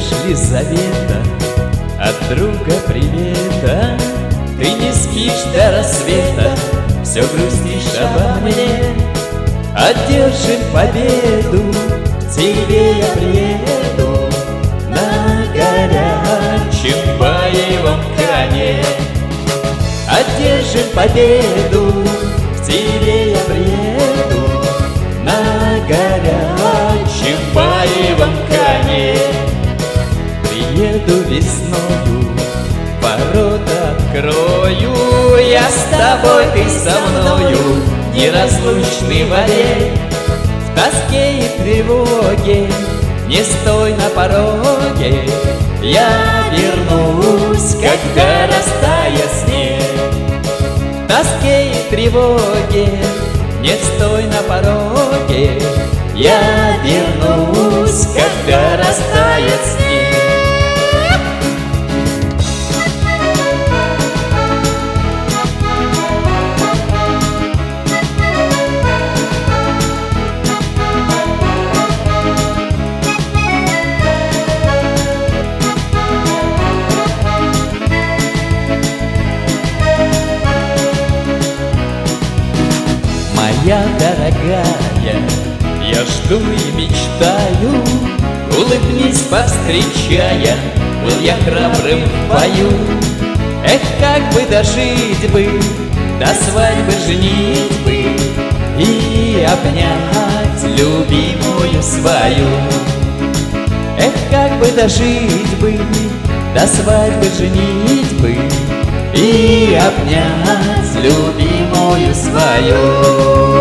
Лизавета, от друга привета. Ты не спишь до рассвета, все грустишь обо мне. Одержим победу, к тебе я приеду на горячем боевом коне. Одержим победу, к тебе я приеду на горячем боевом коне. Приеду весною, ворота открою, я с тобой, ты со мною, неразлучный вовек. В тоске и тревоге не стой на пороге, я вернусь, когда растает снег. В тоске и тревоге не стой на пороге, я вернусь, когда растает снег. Моя дорогая, я жду и мечтаю, улыбнись, повстречая, был я храбрым в бою. Эх, как бы дожить бы, до свадьбы женить бы и обнять любимую свою. Эх, как бы дожить бы, до свадьбы женить бы и обнять любимую свою.